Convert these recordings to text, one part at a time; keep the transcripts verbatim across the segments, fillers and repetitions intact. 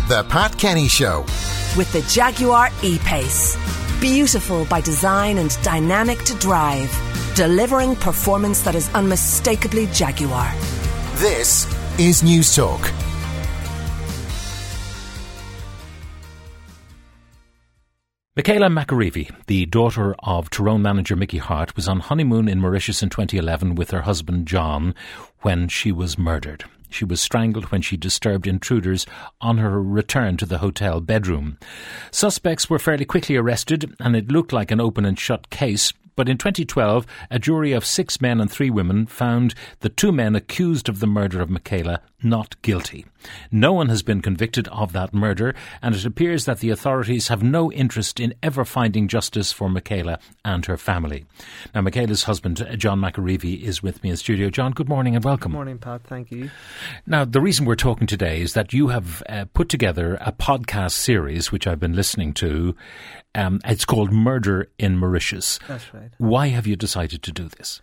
The Pat Kenny Show. With the Jaguar E-Pace. Beautiful by design and dynamic to drive. Delivering performance that is unmistakably Jaguar. This is News Talk. Michaela McAreavey, the daughter of Tyrone manager Mickey Hart, was on honeymoon in Mauritius in twenty eleven with her husband John when she was murdered. She was strangled when she disturbed intruders on her return to the hotel bedroom. Suspects were fairly quickly arrested and it looked like an open and shut case. But in twenty twelve, a jury of six men and three women found the two men accused of the murder of Michaela not guilty. No one has been convicted of that murder, and it appears that the authorities have no interest in ever finding justice for Michaela and her family. Now, Michaela's husband, John McAreavey, is with me in studio. John, good morning and welcome. Good morning, Pat. Thank you. Now, the reason we're talking today is that you have uh, put together a podcast series, which I've been listening to. Um, it's called Murder in Mauritius. That's right. Why have you decided to do this?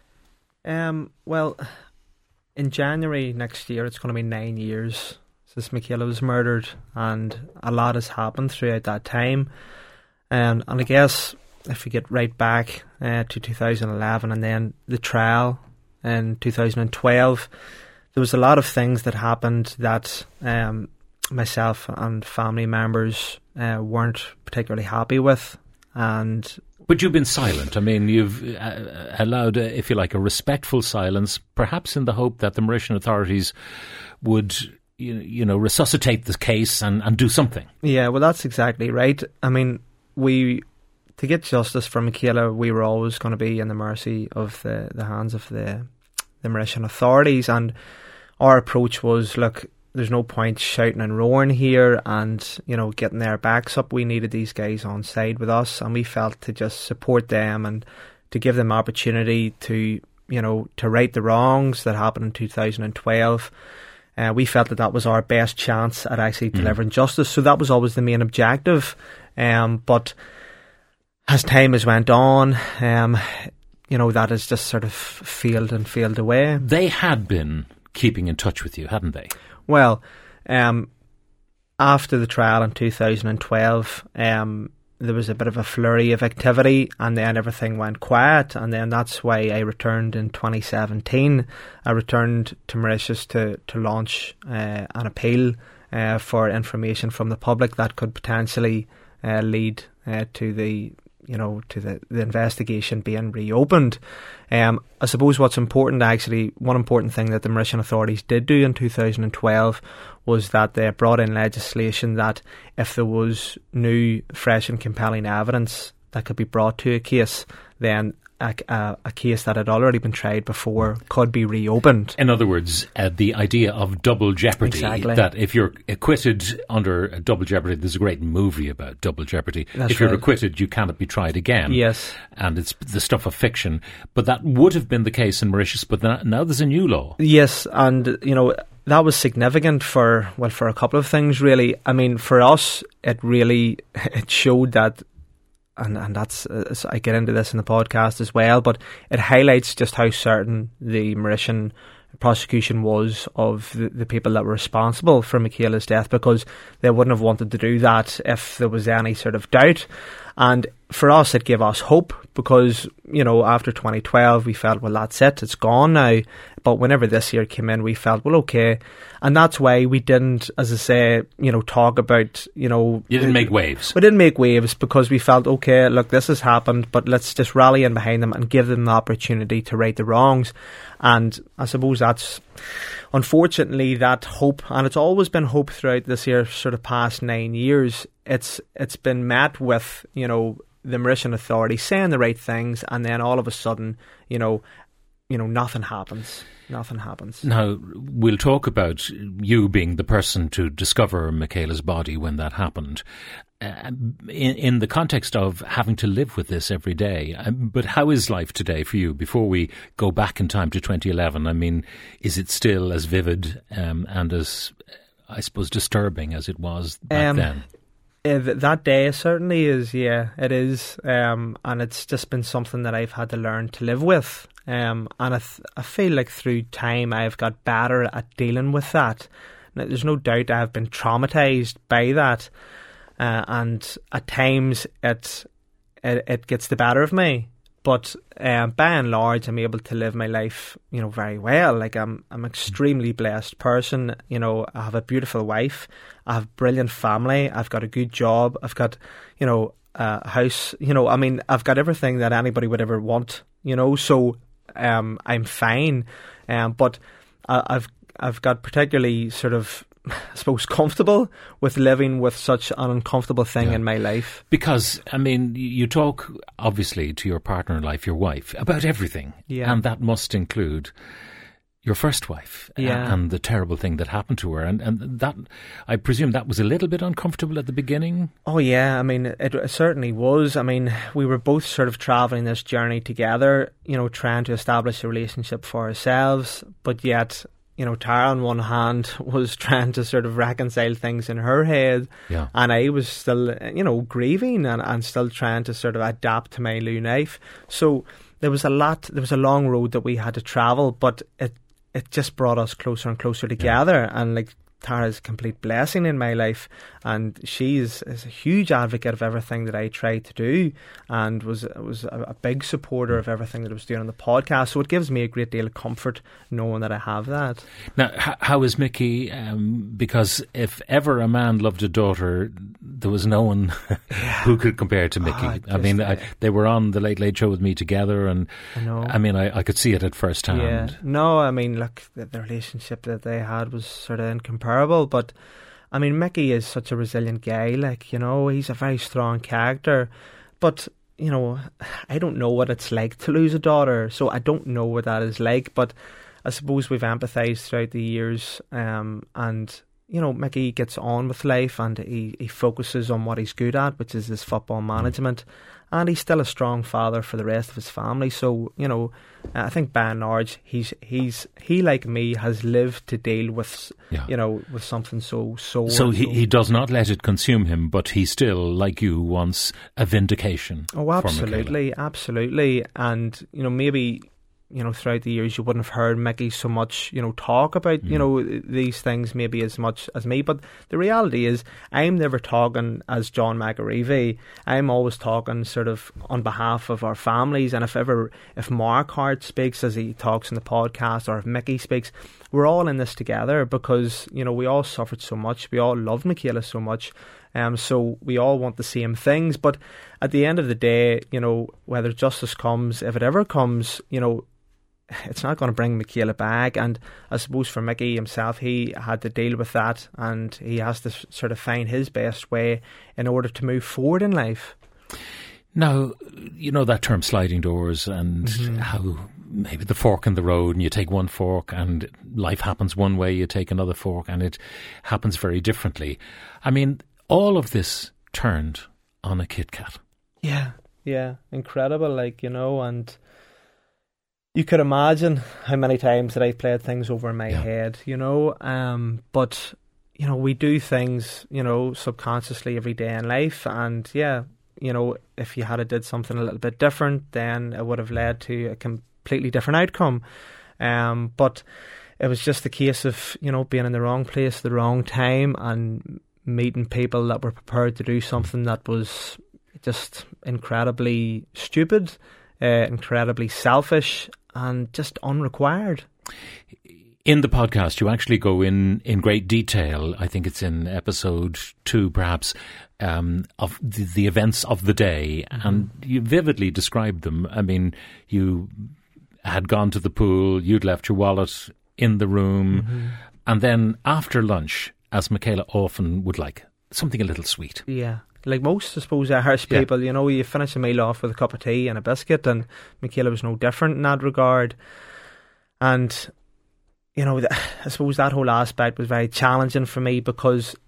Um, well, in January next year, it's going to be nine years since Michaela was murdered, and a lot has happened throughout that time. Um, and I guess if we get right back uh, to two thousand eleven and then the trial in two thousand twelve, there was a lot of things that happened that um, myself and family members uh, weren't particularly happy with. And But you've been silent. I mean, you've uh, allowed, uh, if you like, a respectful silence, perhaps in the hope that the Mauritian authorities would, you, you know, resuscitate the case and, and do something. Yeah, well, that's exactly right. I mean, we, to get justice for Michaela, we were always going to be in the mercy of the, the hands of the, the Mauritian authorities. And our approach was, look, there's no point shouting and roaring here and, you know, getting their backs up. We needed these guys on side with us, and we felt to just support them and to give them opportunity to, you know, to right the wrongs that happened in two thousand twelve. Uh, we felt that that was our best chance at actually Mm. delivering justice. So that was always the main objective. Um, but as time has went on, um, you know, that has just sort of failed and failed away. They had been keeping in touch with you, hadn't they? Well, um, after the trial in two thousand twelve, um, there was a bit of a flurry of activity, and then everything went quiet, and then that's why I returned in twenty seventeen. I returned to Mauritius to, to launch uh, an appeal uh, for information from the public that could potentially uh, lead uh, to the you know, to the, the investigation being reopened. Um, I suppose what's important, actually, one important thing that the Mauritian authorities did do in two thousand twelve was that they brought in legislation that if there was new, fresh and compelling evidence that could be brought to a case, then a, a, a case that had already been tried before could be reopened. In other words, uh, the idea of double jeopardy, Exactly. that if you're acquitted under a double jeopardy, there's a great movie about double jeopardy. That's if you're right. acquitted, you cannot be tried again. Yes. And it's the stuff of fiction. But that would have been the case in Mauritius, but now there's a new law. Yes, and, you know, that was significant for, well, for a couple of things, really. I mean, for us, it really, it showed that, and and that's, uh, I get into this in the podcast as well, but it highlights just how certain the Mauritian prosecution was of the, the people that were responsible for Michaela's death, because they wouldn't have wanted to do that if there was any sort of doubt. And for us, it gave us hope, because, you know, after twenty twelve, we felt, well, that's it, it's gone now. But whenever this year came in, we felt, well, okay. And that's why we didn't, as I say, you know, talk about, you know... You didn't make waves. We didn't make waves because we felt, okay, look, this has happened, but let's just rally in behind them and give them the opportunity to right the wrongs. And I suppose that's... Unfortunately, that hope, and it's always been hope throughout this year, sort of past nine years, it's it's been met with, you know, the Mauritian authorities saying the right things, and then all of a sudden, you know, you know, nothing happens. Nothing happens. Now, we'll talk about you being the person to discover Michaela's body when that happened, uh, in, in the context of having to live with this every day. Um, but how is life today for you, before we go back in time to twenty eleven? I mean, is it still as vivid um, and as, I suppose, disturbing as it was back um, then? Uh, th- that day certainly is, yeah, it is. Um, and it's just been something that I've had to learn to live with. Um, and I, th- I feel like through time I've got better at dealing with that. Now, there's no doubt I've been traumatised by that, uh, and at times it, it it gets the better of me. But um, by and large, I'm able to live my life, you know, very well. Like I'm, I'm an extremely blessed person. You know, I have a beautiful wife. I have a brilliant family. I've got a good job. I've got, you know, a house. You know, I mean, I've got everything that anybody would ever want. You know, so um, I'm fine. Um, but I, I've, I've got particularly sort of, I suppose, comfortable with living with such an uncomfortable thing yeah. in my life. Because, I mean, you talk, obviously, to your partner in life, your wife, about everything. Yeah. And that must include your first wife yeah. and the terrible thing that happened to her. And, and that, I presume that was a little bit uncomfortable at the beginning? Oh, yeah. I mean, it, it certainly was. I mean, we were both sort of travelling this journey together, you know, trying to establish a relationship for ourselves, but yet, you know, Tara on one hand was trying to sort of reconcile things in her head, yeah. and I was still, you know, grieving and, and still trying to sort of adapt to my new life. So there was a lot, there was a long road that we had to travel, but it it just brought us closer and closer together. Yeah. And like, Tara's a complete blessing in my life, and she is, is a huge advocate of everything that I tried to do, and was was a, a big supporter of everything that I was doing on the podcast. So it gives me a great deal of comfort knowing that I have that. Now, h- how is Mickey? Um, because if ever a man loved a daughter, there was no one yeah. who could compare to Mickey. Oh, I mean, I, they were on the Late Late Show with me together, and I, know. I mean, I, I could see it at first hand. Yeah. No, I mean, look, the, the relationship that they had was sort of incomparable. But I mean, Mickey is such a resilient guy. Like, you know, he's a very strong character. But, you know, I don't know what it's like to lose a daughter, so I don't know what that is like. But I suppose we've empathised throughout the years, um, and you know, Mickey gets on with life, and he, he focuses on what he's good at, which is his football management. And he's still a strong father for the rest of his family. So, you know, I think by and large, he's he's he like me has lived to deal with, yeah. you know, with something so so. So he, he does not let it consume him, but he still, like you, wants a vindication. Oh, absolutely, absolutely, and you know, maybe. You know, throughout the years, you wouldn't have heard Mickey so much, you know, talk about, mm. you know, these things maybe as much as me. But the reality is, I'm never talking as John McAreevy. I'm always talking sort of on behalf of our families. And if ever, if Mark Hart speaks as he talks in the podcast, or if Mickey speaks, we're all in this together because, you know, we all suffered so much. We all loved Michaela so much. Um, so we all want the same things. But at the end of the day, you know, whether justice comes, if it ever comes, you know, it's not going to bring Michaela back. And I suppose for Mickey himself, he had to deal with that, and he has to sort of find his best way in order to move forward in life. Now, you know that term sliding doors, and mm-hmm. how maybe the fork in the road, and you take one fork and life happens one way, you take another fork and it happens very differently. I mean, all of this turned on a Kit Kat. Yeah, yeah, incredible, like, you know, and you could imagine how many times that I've played things over in my yeah. head, you know, um, but, you know, we do things, you know, subconsciously every day in life, and yeah, you know, if you had a did something a little bit different, then it would have led to a completely different outcome, um, but it was just the case of, you know, being in the wrong place at the wrong time and meeting people that were prepared to do something that was just incredibly stupid, uh, incredibly selfish, and just unrequired. In the podcast, you actually go in, in great detail, I think it's in episode two perhaps, um, of the, the events of the day, mm-hmm. and you vividly described them. I mean, you had gone to the pool, you'd left your wallet in the room, mm-hmm. and then after lunch, as Michaela often would like, something a little sweet. Yeah. Like most, I suppose, Irish people, yeah. you know, you finish a meal off with a cup of tea and a biscuit, and Michaela was no different in that regard. And, you know, I suppose that whole aspect was very challenging for me because,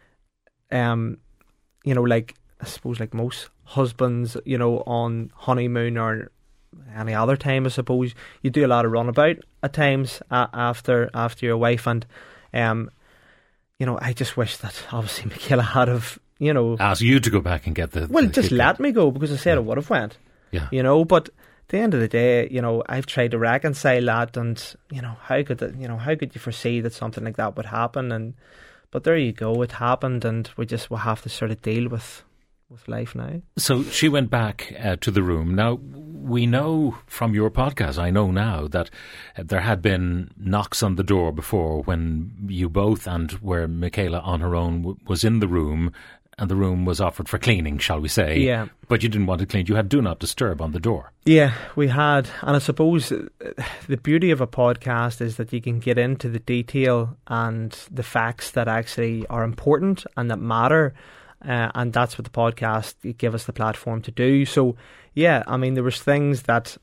um, you know, like, I suppose like most husbands, you know, on honeymoon or any other time, I suppose, you do a lot of runabout at times uh, after after your wife. And, um, you know, I just wish that obviously Michaela had have, you know, ask you to go back and get the well the just Kit let Kat. me go, because I said yeah. I would have went, yeah, you know, but the end of the day, you know, I've tried to reconcile that, and you know, how could that, you know, how could you foresee that something like that would happen? And but there you go, it happened, and we just will have to sort of deal with with life now. So she went back uh, to the room. Now, we know from your podcast, I know now, that uh, there had been knocks on the door before when you both, and where Michaela on her own w- was in the room, and the room was offered for cleaning, shall we say. Yeah. But you didn't want it cleaned. You had do not disturb on the door. Yeah, we had. And I suppose the beauty of a podcast is that you can get into the detail and the facts that actually are important and that matter. Uh, and that's what the podcast gave us the platform to do. So, yeah, I mean, there was things that...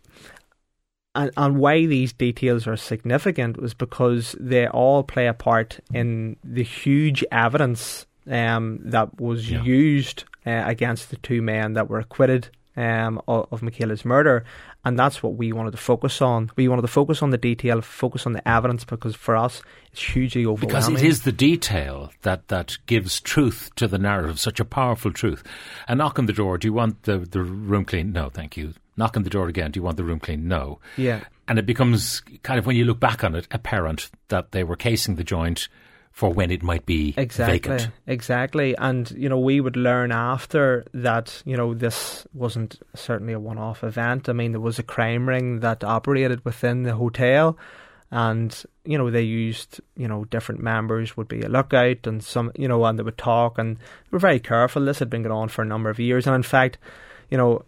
And, and why these details are significant was because they all play a part in the huge evidence um, that was yeah. used uh, against the two men that were acquitted um, of, of Michaela's murder. And that's what we wanted to focus on. We wanted to focus on the detail, focus on the evidence, because for us, it's hugely overwhelming. Because it is the detail that, that gives truth to the narrative, such a powerful truth. A knock on the door, do you want the, the room cleaned? No, thank you. Knock on the door again, do you want the room cleaned? No. Yeah. And it becomes kind of, when you look back on it, apparent that they were casing the joint for when it might be exactly, vacant. Exactly. And, you know, we would learn after that, you know, this wasn't certainly a one-off event. I mean, there was a crime ring that operated within the hotel, and, you know, they used, you know, different members would be a lookout, and some, you know, and they would talk, and they were very careful. This had been going on for a number of years. And in fact, you know,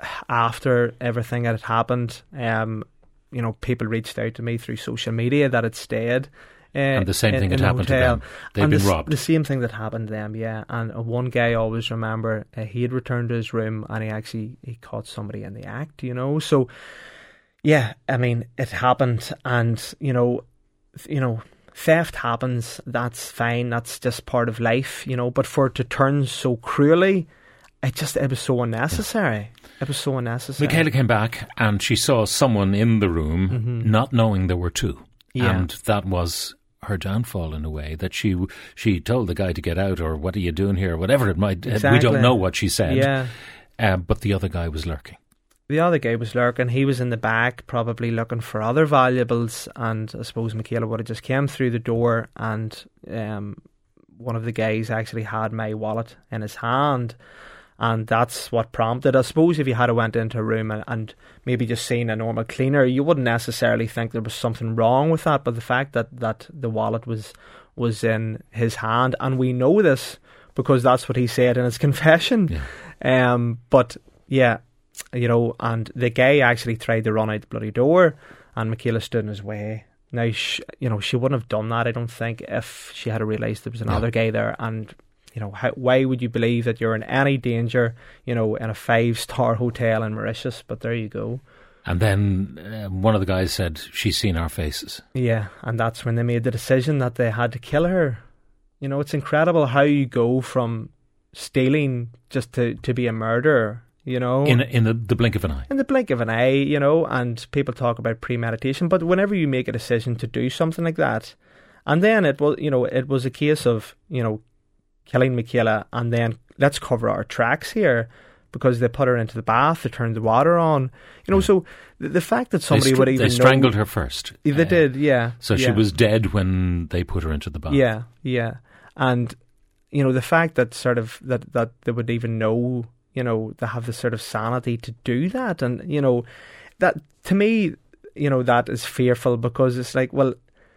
after everything that had happened, um, you know, people reached out to me through social media that had stayed. Uh, and the same in, thing had the happened hotel. to them. They'd and been the, robbed. The same thing that happened to them, yeah. And uh, one guy I always remember, uh, he had returned to his room and he actually he caught somebody in the act, you know. So, yeah, I mean, it happened, and you know, you know, theft happens. That's fine. That's just part of life, you know. But for it to turn so cruelly, it just it was so unnecessary. It was so unnecessary. Michaela came back and she saw someone in the room, mm-hmm. not knowing there were two. Yeah. And that was her downfall in a way, that she she told the guy to get out, or what are you doing here, whatever it might. Exactly. We don't know what she said. Yeah. Uh, but the other guy was lurking. The other guy was lurking. He was in the back, probably looking for other valuables, and I suppose Michaela would have just came through the door, and um, one of the guys actually had my wallet in his hand. And that's what prompted. I suppose if you had went into a room and, and maybe just seen a normal cleaner, you wouldn't necessarily think there was something wrong with that. But the fact that, that the wallet was was in his hand, and we know this because that's what he said in his confession. Yeah. Um, but yeah, you know, and the guy actually tried to run out the bloody door, and Michaela stood in his way. Now, she, you know, she wouldn't have done that, I don't think, if she had realised there was another no. guy there. And you know, how, why would you believe that you're in any danger, you know, in a five-star hotel in Mauritius? But there you go. And then uh, one of the guys said, she's seen our faces. Yeah, and that's when they made the decision that they had to kill her. You know, it's incredible how you go from stealing just to, to be a murderer, you know. In, in the, the blink of an eye. In the blink of an eye, you know, and people talk about premeditation. But whenever you make a decision to do something like that, and then it was, you know, it was a case of, you know, killing Michaela, and then let's cover our tracks here, because they put her into the bath, they turned the water on, you know. Yeah. So the, the fact that somebody str- would even they strangled know, her first. They uh, did, yeah. So yeah. she was dead when they put her into the bath. Yeah, yeah. And you know, the fact that sort of that that they would even know, you know, they have the sort of sanity to do that, and you know, that to me, you know, that is fearful, because it's like, well,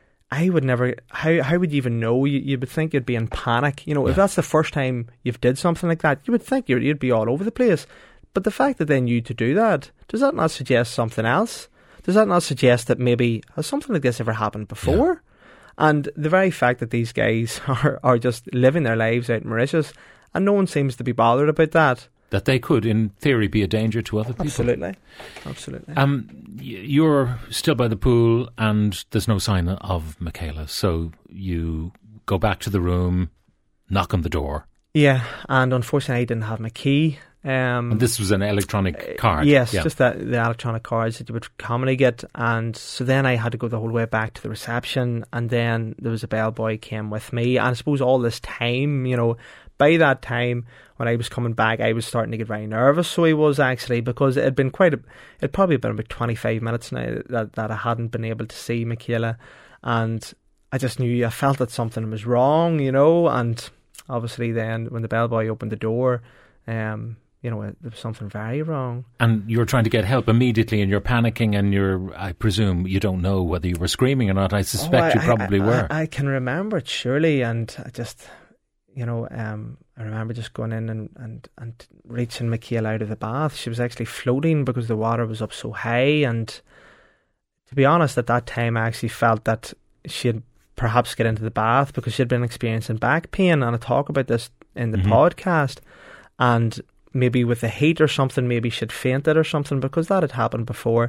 I would never, how how would you even know? You, you would think you'd be in panic. You know, yeah. if that's the first time you've did something like that, you would think you'd, you'd be all over the place. But the fact that they knew to do that, does that not suggest something else? Does that not suggest that maybe, has something like this ever happened before? Yeah. And the very fact that these guys are, are just living their lives out in Mauritius, and no one seems to be bothered about that. That they could, in theory, be a danger to other people. Absolutely, absolutely. Um, you're still by the pool, and there's no sign of Michaela. So you go back to the room, knock on the door. Yeah, and unfortunately, I didn't have my key. Um, and this was an electronic card? Yes, yeah. just that, the electronic cards that you would commonly get. And so then I had to go the whole way back to the reception, and then there was a bellboy came with me. And I suppose all this time, you know, by that time when I was coming back, I was starting to get very nervous. So he was actually, because it had been quite a, it probably been about twenty-five minutes now that, that I hadn't been able to see Michaela. And I just knew, I felt that something was wrong, you know. And obviously then when the bellboy opened the door, um, you know, there was something very wrong. And you were trying to get help immediately, and you're panicking, and you're, I presume, you don't know whether you were screaming or not. I suspect oh, I, you probably I, were. I, I can remember it surely, and I just, you know, um, I remember just going in and, and, and reaching Michaela out of the bath. She was actually floating because the water was up so high, and to be honest, at that time I actually felt that she had perhaps get into the bath because she had been experiencing back pain, and I talk about this in the mm-hmm. podcast, and maybe with the heat or something, maybe she'd fainted or something, because that had happened before.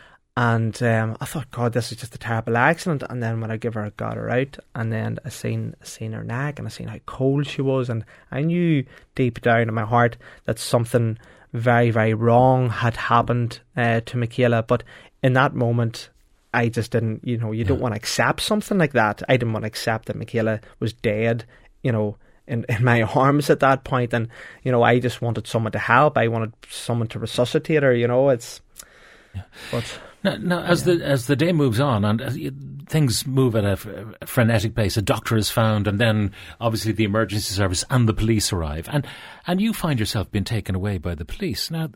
And um, I thought, God, this is just a terrible accident. And then when I give her, got her out, and then I seen, I seen her neck, and I seen how cold she was, and I knew deep down in my heart that something very, very wrong had happened uh, to Michaela. But in that moment, I just didn't, you know, you yeah. don't want to accept something like that. I didn't want to accept that Michaela was dead, you know, In, in my arms at that point. And you know, I just wanted someone to help. I wanted someone to resuscitate her, you know. It's yeah. but now, now as yeah. the as the day moves on and as things move at a, a frenetic pace, a doctor is found, and then obviously the emergency service and the police arrive, and and you find yourself being taken away by the police. Now,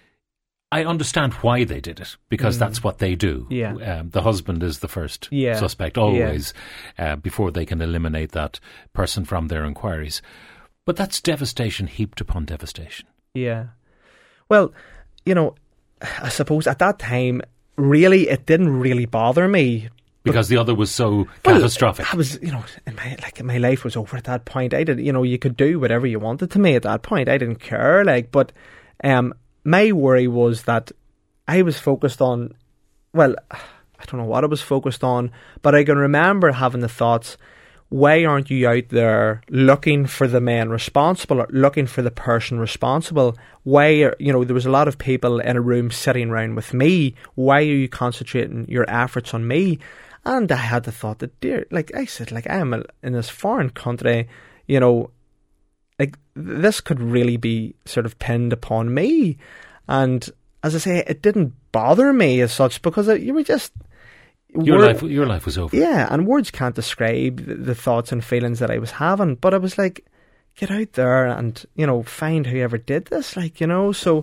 I understand why they did it, because mm. that's what they do. Yeah. Um, the husband is the first yeah. suspect, always, yeah. uh, before they can eliminate that person from their inquiries. But that's devastation heaped upon devastation. Yeah. Well, you know, I suppose at that time, really, it didn't really bother me. Because the other was so well, catastrophic. I was, you know, in my, like, my life was over at that point. I did, you know, you could do whatever you wanted to me at that point. I didn't care, like, but, um, my worry was that I was focused on, well, I don't know what I was focused on, but I can remember having the thoughts, why aren't you out there looking for the man responsible, or looking for the person responsible? Why, are, you know, there was a lot of people in a room sitting around with me. Why are you concentrating your efforts on me? And I had the thought that, dear, like I said, like I am a, in this foreign country, you know, like, this could really be sort of pinned upon me. And as I say, it didn't bother me as such, because it, you were just... Your life, your life was over. Yeah, and words can't describe the, the thoughts and feelings that I was having. But I was like, get out there and, you know, find whoever did this, like, you know, so...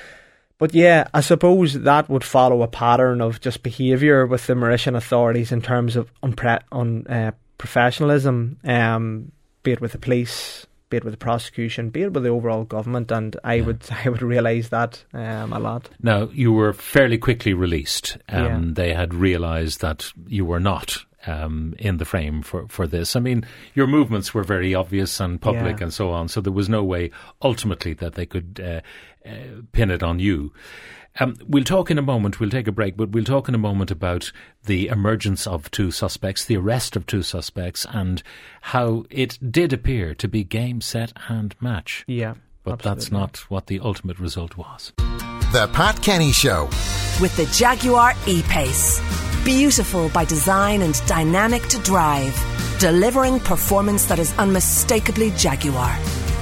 But yeah, I suppose that would follow a pattern of just behaviour with the Mauritian authorities in terms of unpre- un, uh, professionalism, um, be it with the police, be it with the prosecution, be it with the overall government, and I yeah. would I would realise that um, a lot. Now, you were fairly quickly released. Um, yeah. They had realised that you were not um, in the frame for, for this. I mean, your movements were very obvious and public yeah. and so on, so there was no way ultimately that they could uh, uh, pin it on you. Um, we'll talk in a moment, we'll take a break, but we'll talk in a moment about the emergence of two suspects, the arrest of two suspects, and how it did appear to be game, set and match. Yeah, But absolutely. That's not what the ultimate result was. The Pat Kenny Show. With the Jaguar E-Pace. Beautiful by design and dynamic to drive. Delivering performance that is unmistakably Jaguar.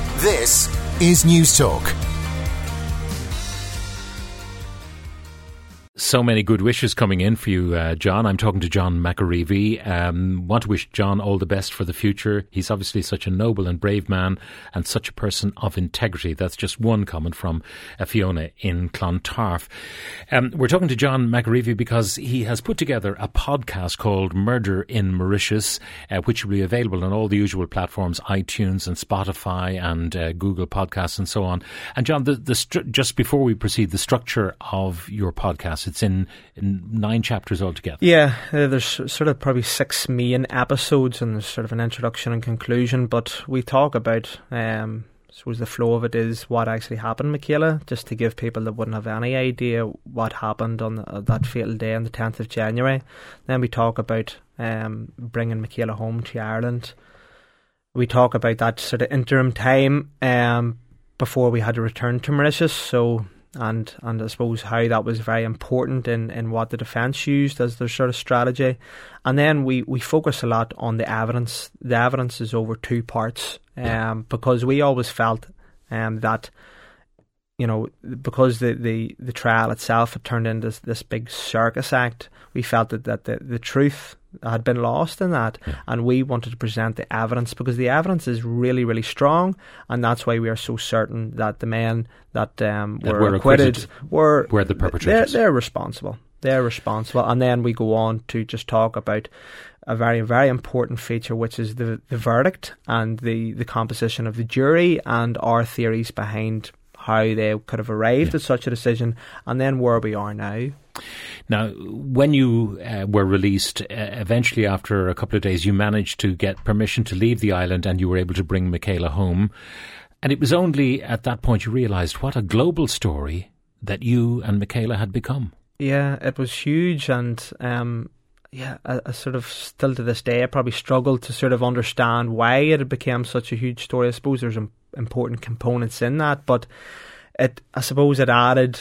This is News Talk. So many good wishes coming in for you, uh, John. I'm talking to John McAreavey. Um, want to wish John all the best for the future. He's obviously such a noble and brave man and such a person of integrity. That's just one comment from uh, Fiona in Clontarf. Um, we're talking to John McAreavey because he has put together a podcast called Murder in Mauritius, uh, which will be available on all the usual platforms, iTunes and Spotify and uh, Google Podcasts and so on. And John, the, the stru- just before we proceed, the structure of your podcast, it's in, in nine chapters altogether. Yeah, uh, there's sort of probably six main episodes, and there's sort of an introduction and conclusion. But we talk about, um, I suppose the flow of it is what actually happened, Michaela, just to give people that wouldn't have any idea what happened on the, uh, that fatal day on the tenth of January. Then we talk about um, bringing Michaela home to Ireland. We talk about that sort of interim time. Um, before we had to return to Mauritius. So, and and I suppose how that was very important in, in what the defence used as their sort of strategy. And then we, we focus a lot on the evidence. The evidence is over two parts, um, yeah. because we always felt um, that, you know, because the, the, the trial itself had turned into this, this big circus act, we felt that, that the, the truth had been lost in that, yeah. and we wanted to present the evidence because the evidence is really, really strong, and that's why we are so certain that the men that, um, that were, were acquitted, acquitted were, were the perpetrators. They're, they're responsible. They're responsible. And then we go on to just talk about a very, very important feature, which is the, the verdict and the, the composition of the jury and our theories behind how they could have arrived yeah. at such a decision, and then where we are now. Now, when you uh, were released, uh, eventually after a couple of days, you managed to get permission to leave the island and you were able to bring Michaela home. And it was only at that point you realised what a global story that you and Michaela had become. Yeah, it was huge, and um, yeah, I, I sort of still to this day I probably struggle to sort of understand why it had become such a huge story. I suppose there's um, important components in that, but it I suppose it added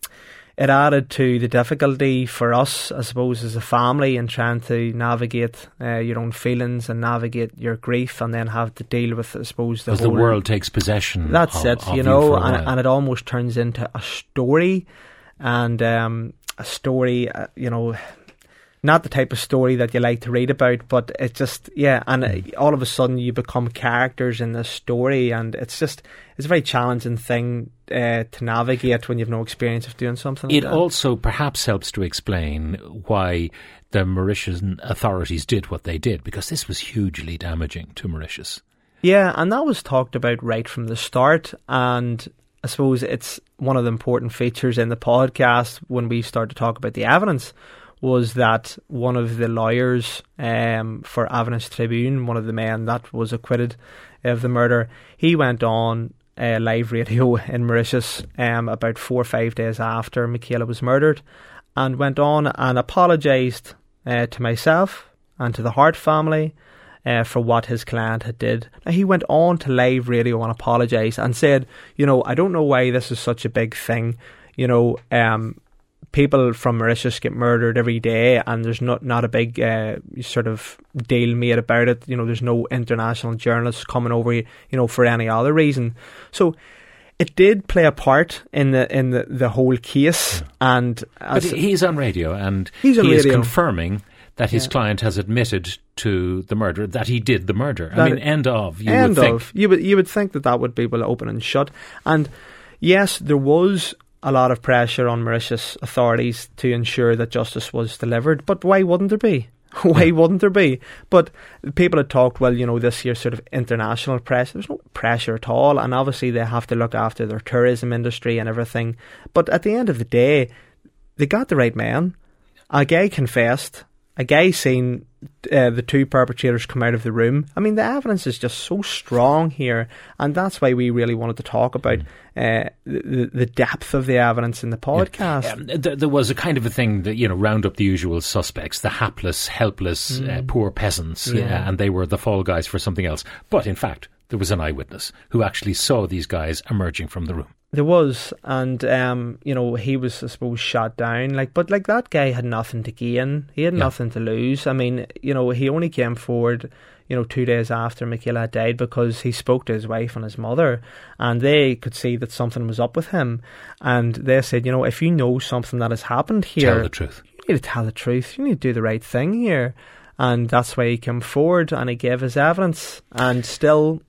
it added to the difficulty for us, I suppose, as a family, in trying to navigate uh, your own feelings and navigate your grief, and then have to deal with, I suppose, the whole... Because the world takes possession. That's of, it, of you know, you and, and it almost turns into a story, and um, a story, uh, you know, not the type of story that you like to read about, but it just, yeah, and mm. all of a sudden you become characters in this story, and it's just, it's a very challenging thing uh, to navigate when you've no experience of doing something like it that. It also perhaps helps to explain why the Mauritian authorities did what they did, because this was hugely damaging to Mauritius. Yeah, and that was talked about right from the start, and I suppose it's one of the important features in the podcast when we start to talk about the evidence, was that one of the lawyers um, for Evidence Tribune, one of the men that was acquitted of the murder, he went on uh, live radio in Mauritius um, about four or five days after Michaela was murdered, and went on and apologised uh, to myself and to the Hart family uh, for what his client had did. Now, he went on to live radio and apologised and said, you know, I don't know why this is such a big thing, you know, um, people from Mauritius get murdered every day, and there's not not a big uh, sort of deal made about it. You know, there's no international journalists coming over, you know, for any other reason. So it did play a part in the in the, the whole case. Yeah. And but he's on radio, and he's on he radio. is confirming that his yeah. client has admitted to the murder, that he did the murder. That I mean, end of. You end would of. think. You would you would think that that would be well open and shut. And yes, there was a lot of pressure on Mauritius authorities to ensure that justice was delivered. But why wouldn't there be? Why wouldn't there be? But people had talked, well, you know, this year's sort of international pressure. There's no pressure at all. And obviously they have to look after their tourism industry and everything. But at the end of the day, they got the right man. A guy confessed. A guy seen uh, the two perpetrators come out of the room. I mean, the evidence is just so strong here, and that's why we really wanted to talk about uh, the, the depth of the evidence in the podcast. Yeah. Um, th- there was a kind of a thing that, you know, round up the usual suspects, the hapless, helpless, mm. uh, poor peasants, yeah. uh, and they were the fall guys for something else. But in fact, there was an eyewitness who actually saw these guys emerging from the room. There was, and um, you know, he was, I suppose, shot down. Like, but like that guy had nothing to gain. He had yeah. nothing to lose. I mean, you know, he only came forward, you know, two days after Michaela died because he spoke to his wife and his mother, and they could see that something was up with him. And they said, you know, if you know something that has happened here, tell the truth. You need to tell the truth. You need to do the right thing here, and that's why he came forward and he gave his evidence, and still.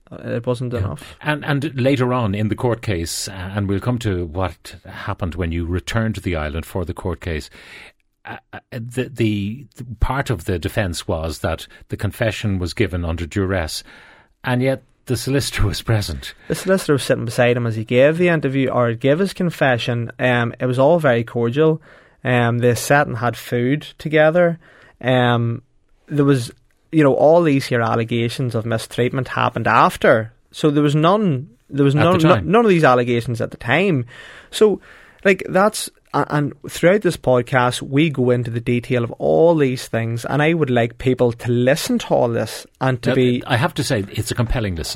It wasn't yeah. enough. And and later on in the court case, uh, and we'll come to what happened when you returned to the island for the court case, uh, the, the, the part of the defence was that the confession was given under duress, and yet the solicitor was present. The solicitor was sitting beside him as he gave the interview, or gave his confession. Um, it was all very cordial. Um, they sat and had food together. Um, there was... You know, all these here allegations of mistreatment happened after, so there was none. There was none. The no, none of these allegations at the time. So, like that's and throughout this podcast, we go into the detail of all these things, and I would like people to listen to all this and to now, be. I have to say, it's a compelling listen.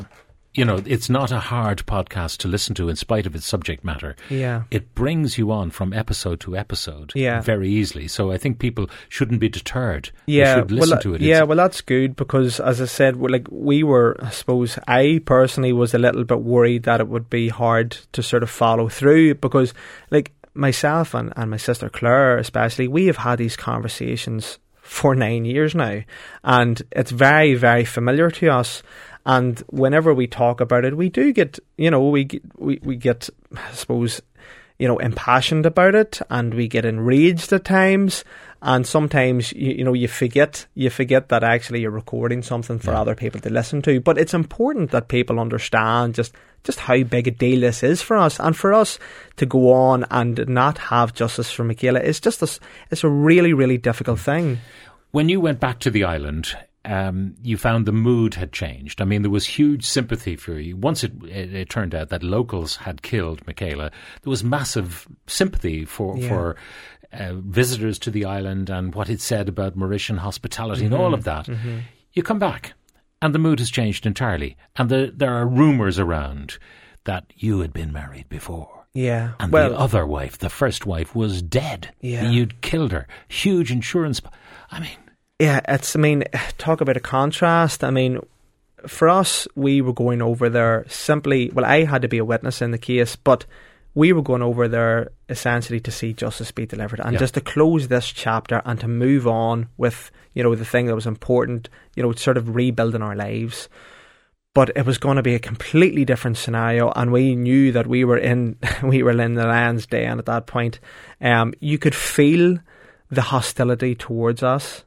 you know, it's not a hard podcast to listen to in spite of its subject matter. Yeah. It brings you on from episode to episode yeah. very easily. So I think people shouldn't be deterred. Yeah. They should listen well, to it. Yeah, it's, well, that's good because, as I said, we're like we were, I suppose, I personally was a little bit worried that it would be hard to sort of follow through because, like, myself and, and my sister Claire especially, we have had these conversations for nine years now. And it's very, very familiar to us. And whenever we talk about it, we do get, you know, we get, we, we get, I suppose, you know, impassioned about it, and we get enraged at times. And sometimes, you, you know, you forget, you forget that actually you're recording something for yeah. other people to listen to. But it's important that people understand just, just how big a deal this is for us. And for us to go on and not have justice for Michaela, it's just a, it's a really, really difficult thing. When you went back to the island, Um, you found the mood had changed. I mean, there was huge sympathy for you. Once it, it, it turned out that locals had killed Michaela, there was massive sympathy for, yeah. for uh, visitors to the island and what it said about Mauritian hospitality mm-hmm. and all of that. Mm-hmm. You come back and the mood has changed entirely. And the, there are rumours around that you had been married before. Yeah. And well, the other wife, the first wife, was dead. Yeah. You'd killed her. Huge insurance. I mean... Yeah, it's, I mean, talk about a contrast. I mean, for us, we were going over there simply, well, I had to be a witness in the case, but we were going over there essentially to see justice be delivered and yeah. just to close this chapter and to move on with, you know, the thing that was important, you know, sort of rebuilding our lives. But it was going to be a completely different scenario, and we knew that we were in, we were in the lion's den at that point. Um, you could feel the hostility towards us.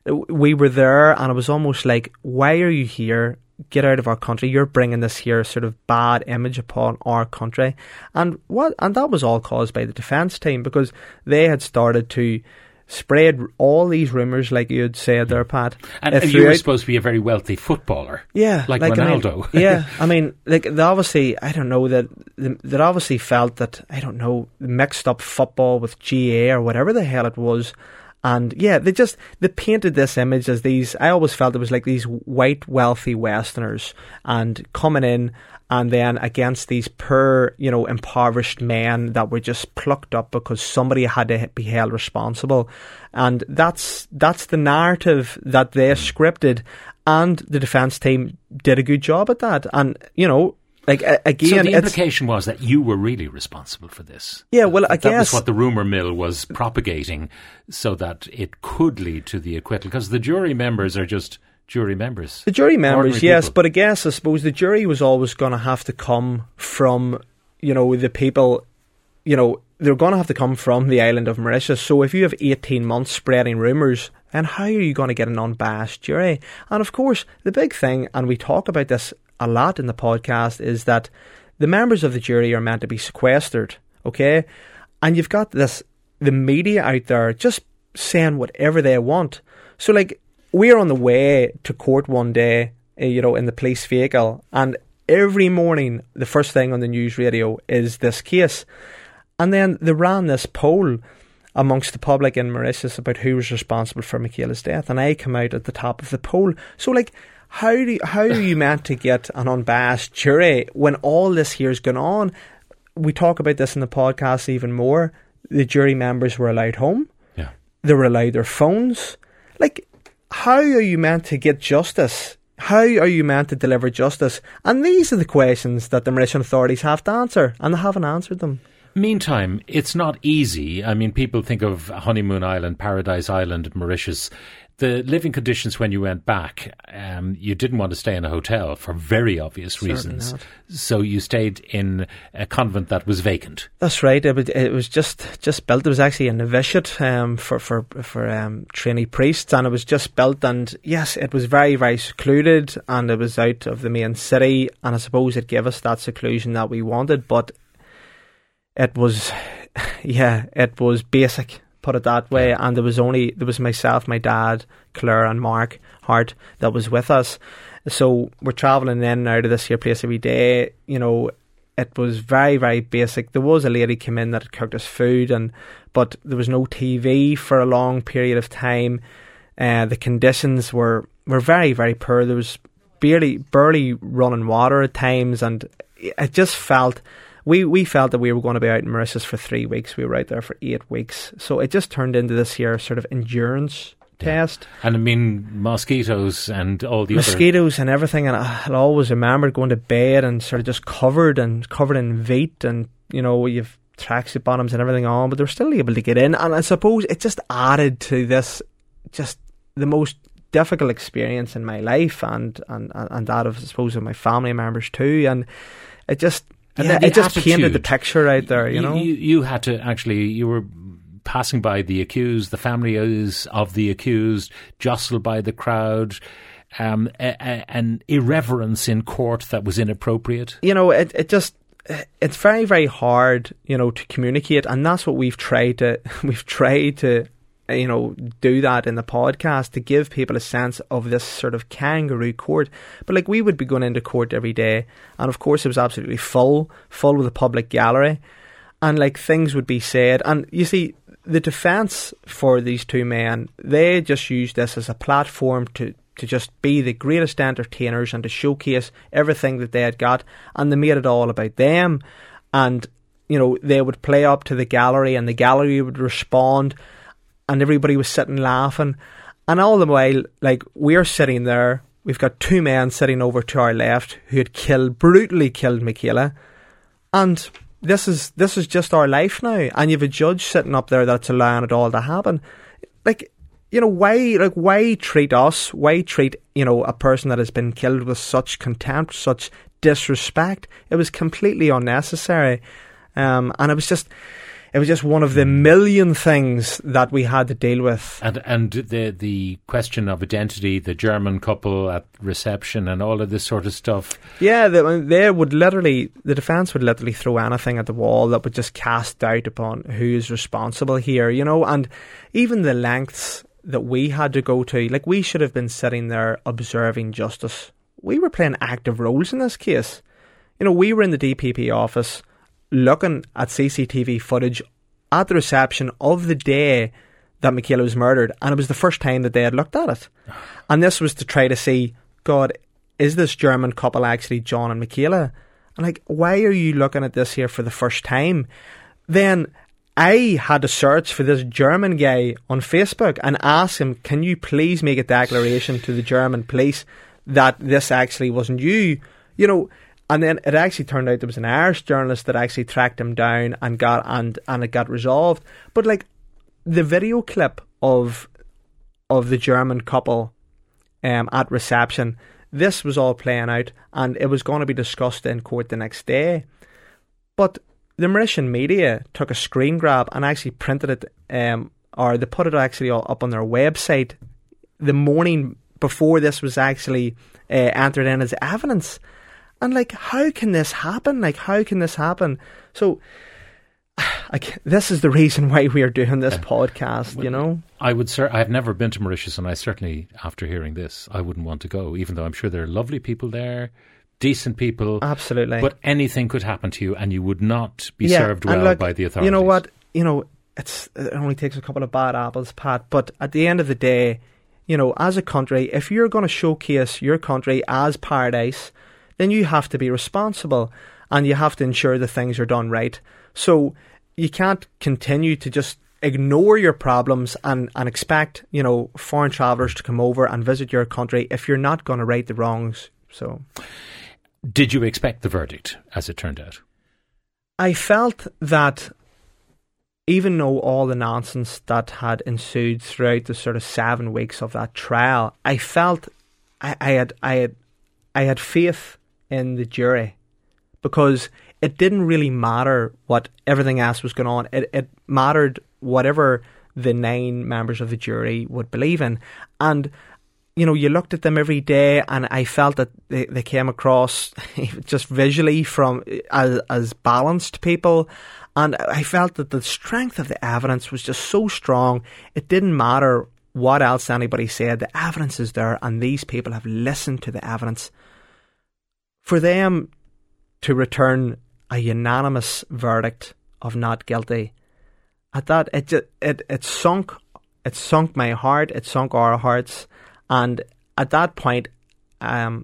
We were there and it was almost like, why are you here? Get out of our country. You're bringing this here sort of bad image upon our country. And what? And that was all caused by the defence team because they had started to spread all these rumours, like you had said there, Pat. And, and you were supposed to be a very wealthy footballer. Yeah. Like, like Ronaldo. I mean, yeah. I mean, like, they obviously, I don't know, that they obviously felt that, I don't know, mixed up football with G A A or whatever the hell it was. And yeah, they just, they painted this image as these, I always felt it was like these white, wealthy Westerners and coming in and then against these poor, you know, impoverished men that were just plucked up because somebody had to be held responsible. And that's, that's the narrative that they scripted, and the defence team did a good job at that. And, you know, Like again, so the implication was that you were really responsible for this. Yeah, well, I that guess that was what the rumour mill was propagating, so that it could lead to the acquittal. Because the jury members are just jury members. The jury members, yes, people. But I guess I suppose the jury was always going to have to come from, you know, the people. You know, they're going to have to come from the island of Mauritius. So if you have eighteen months spreading rumours, then how are you going to get an unbiased jury? And of course, the big thing, and we talk about this a lot in the podcast, is that the members of the jury are meant to be sequestered, okay? And you've got this, the media out there just saying whatever they want. So, like, we're on the way to court one day, uh, you know, in the police vehicle, and every morning, the first thing on the news radio is this case. And then they ran this poll amongst the public in Mauritius about who was responsible for Michaela's death, and I come out at the top of the poll. So, like, How do you, how are you meant to get an unbiased jury when all this here's going on? We talk about this in the podcast even more. The jury members were allowed home. Yeah. They were allowed their phones. Like, how are you meant to get justice? How are you meant to deliver justice? And these are the questions that the Mauritian authorities have to answer, and they haven't answered them. Meantime, it's not easy. I mean, people think of Honeymoon Island, Paradise Island, Mauritius. The living conditions when you went back, um, you didn't want to stay in a hotel for very obvious reasons. So you stayed in a convent that was vacant. That's right. It was, it was just, just built. It was actually a novitiate um, for for for um, trainee priests, and it was just built. And yes, it was very very secluded, and it was out of the main city. And I suppose it gave us that seclusion that we wanted, but it was, yeah, it was basic. Put it that way. And there was only there was myself, my dad, Claire, and Mark Hart that was with us. So we're travelling in and out of this here place every day. You know, it was very very basic. There was a lady came in that had cooked us food, and but there was no T V for a long period of time. Uh, the conditions were were very very poor. There was barely barely running water at times, and it just felt we we felt that we were going to be out in Mauritius for three weeks. We were out there for eight weeks, so it just turned into this here sort of endurance test. And I mean, mosquitoes and all the mosquitoes other... and everything. And I always remember going to bed and sort of just covered and covered in veet, and you know, you've tracksuit bottoms and everything on, but they're still able to get in. And I suppose it just added to this, just the most difficult experience in my life, and and and that of, I suppose, of my family members too. And it just and yeah, it just attitude. painted the picture out there. You, you know, you, you had to actually you were. passing by the accused, the family is of the accused, jostled by the crowd, um, a, a, an irreverence in court that was inappropriate. You know, it, it just, it's very, very hard, you know, to communicate, and that's what we've tried to, we've tried to, you know, do that in the podcast, to give people a sense of this sort of kangaroo court. But like, we would be going into court every day, and of course it was absolutely full, full with a public gallery, and like things would be said, and you see, the defence for these two men, they just used this as a platform to, to just be the greatest entertainers and to showcase everything that they had got, and they made it all about them. And, you know, they would play up to the gallery, and the gallery would respond, and everybody was sitting laughing. And all the while, like, we're sitting there, we've got two men sitting over to our left who had killed, brutally killed Michaela, and This is this is just our life now, and you've a judge sitting up there that's allowing it all to happen. Like, you know, why like why treat us? Why treat, you know, a person that has been killed with such contempt, such disrespect? It was completely unnecessary, um, and it was just it was just one of the million things that we had to deal with. And and the the question of identity, the German couple at reception, and all of this sort of stuff. Yeah, they, they would literally, the defence would literally throw anything at the wall that would just cast doubt upon who is responsible here, you know. And even the lengths that we had to go to, like, we should have been sitting there observing justice. We were playing active roles in this case. You know, we were in the D P P office looking at C C T V footage at the reception of the day that Michaela was murdered, and it was the first time that they had looked at it. And this was to try to see, God, is this German couple actually John and Michaela? And like, why are you looking at this here for the first time? Then I had to search for this German guy on Facebook and ask him, can you please make a declaration to the German police that this actually wasn't you? You know, and then it actually turned out there was an Irish journalist that actually tracked him down and got and, and it got resolved. But like, the video clip of of the German couple um, at reception, this was all playing out, and it was going to be discussed in court the next day. But the Mauritian media took a screen grab and actually printed it, um, or they put it actually all up on their website the morning before this was actually uh, entered in as evidence. And like, how can this happen? Like, how can this happen? So, like, this is the reason why we are doing this podcast, well, you know? I would, sir, I've never been to Mauritius, and I certainly, after hearing this, I wouldn't want to go, even though I'm sure there are lovely people there, decent people. Absolutely. But anything could happen to you, and you would not be yeah, served well look, by the authorities. You know what? You know, it's it only takes a couple of bad apples, Pat, but at the end of the day, you know, as a country, if you're going to showcase your country as paradise, then you have to be responsible, and you have to ensure that things are done right. So you can't continue to just ignore your problems and, and expect, you know, foreign travellers to come over and visit your country if you're not going to right the wrongs. So, did you expect the verdict, as it turned out? I felt that even though all the nonsense that had ensued throughout the sort of seven weeks of that trial, I felt I, I had I had I had faith in the jury, because it didn't really matter what everything else was going on. It it mattered whatever the nine members of the jury would believe in. And, you know, you looked at them every day, and I felt that they, they came across just visually from as, as balanced people. And I felt that the strength of the evidence was just so strong. It didn't matter what else anybody said. The evidence is there, and these people have listened to the evidence. For them to return a unanimous verdict of not guilty, at that it just, it it sunk it sunk my heart, it sunk our hearts, and at that point, um,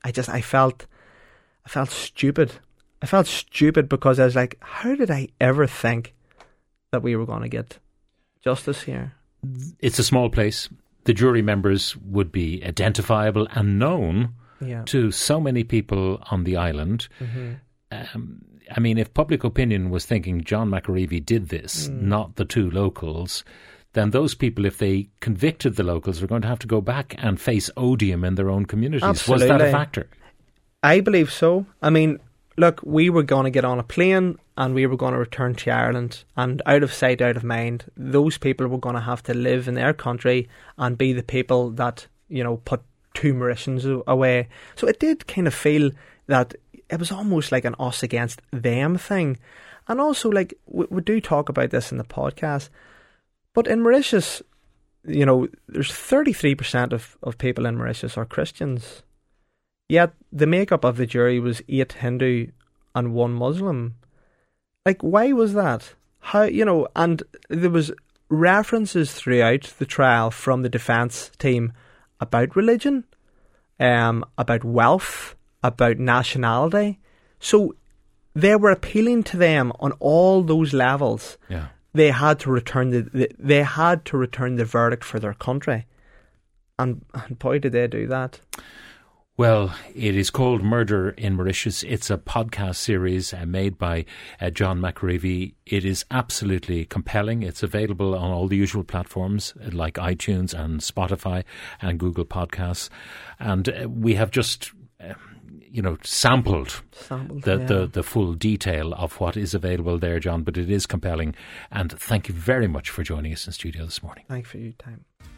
I just, I felt, I felt stupid. I felt stupid because I was like, how did I ever think that we were going to get justice here? It's a small place. The jury members would be identifiable and known yeah. to so many people on the island. Mm-hmm. Um, I mean, if public opinion was thinking John McAreavey did this, mm. not the two locals, then those people, if they convicted the locals, were going to have to go back and face odium in their own communities. Absolutely. Was that a factor? I believe so. I mean, look, we were going to get on a plane and we were going to return to Ireland, and out of sight, out of mind, those people were going to have to live in their country and be the people that, you know, put two Mauritians away. So it did kind of feel that it was almost like an us against them thing. And also, like, we, we do talk about this in the podcast, but in Mauritius, you know, there's thirty-three percent of, of people in Mauritius are Christians. Yet the makeup of the jury was eight Hindu and one Muslim. Like, why was that? How, you know, and there was references throughout the trial from the defence team about religion, um, about wealth, about nationality. So they were appealing to them on all those levels. Yeah. They had to return the, the they had to return the verdict for their country. And, and boy, did they do that. Well, it is called Murder in Mauritius. It's a podcast series uh, made by uh, John McAreavey. It is absolutely compelling. It's available on all the usual platforms uh, like iTunes and Spotify and Google Podcasts. And uh, we have just, uh, you know, sampled, sampled the, yeah. the, the full detail of what is available there, John. But it is compelling. And thank you very much for joining us in studio this morning. Thanks for your time.